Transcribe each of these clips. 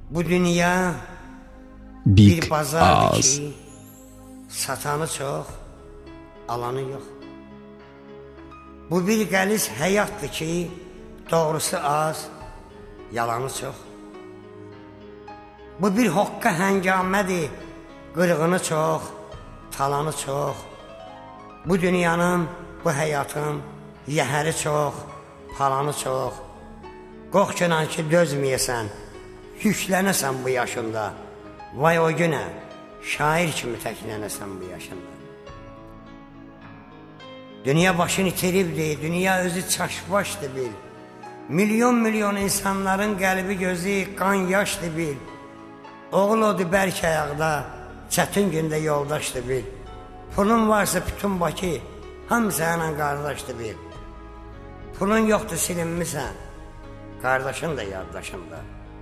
Bu dünya Big bir bazardır Oz. ki, satanı çox, alanı yox. Bu bir qəliz həyatdır ki, doğrusu az, yalanı çox. Bu bir hoqqa həngamədir, qırğını çox, talanı çox. Bu dünyanın, bu həyatın yəhəri çox, palanı çox. Qorxunan ki, dözməyəsən, yüklənəsən bu yaşında. Vay o günə, şair kimi təklənəsən bu yaşında. Dünya başını itiribdir, dünya özü çaşbaşdır bil. Milyon insanların qəlbi gözü qan yaşdır bil. Oğul odur bərk ayaqda, çətin gündə yoldaşdır bil. Pulun varsa bütün Bakı, hamısı ilə qardaşdır bil. Pulun yoxdur silinmisən, qardaşın da yaddaşın da.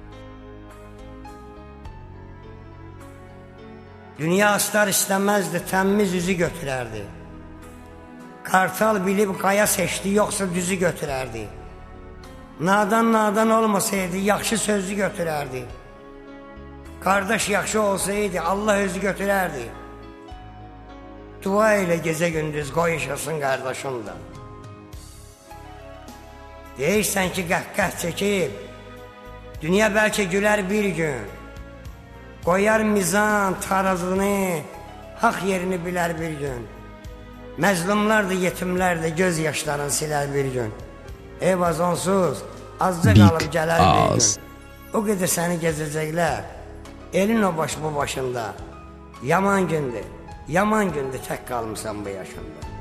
Dünya aslar istəməzdi, təmmiz üzü götürərdi. Qartal bilib qaya seçdi, yoxsa düzü götürərdi. Nadan olmasaydı, yaxşı sözü götürərdi. Qardaş yaxşı olsaydı, Allah özü götürərdi. Dua ilə gecə gündüz qoy yaşasın qardaşın da. Deyirsən ki, qəhqəh çəkib, dünya bəlkə gülər bir gün. Qoyar mizan, tarazını, haq yerini bilər bir gün. Məzlumlar da, yetimlər də göz yaşlarını silər bir gün. Eyvaz onsuz, azca qalıb gələr bir gün. O qədər səni gezəcəklər, elin o baş bu başında. Yaman gündür tək qalmışsan bu yaşında.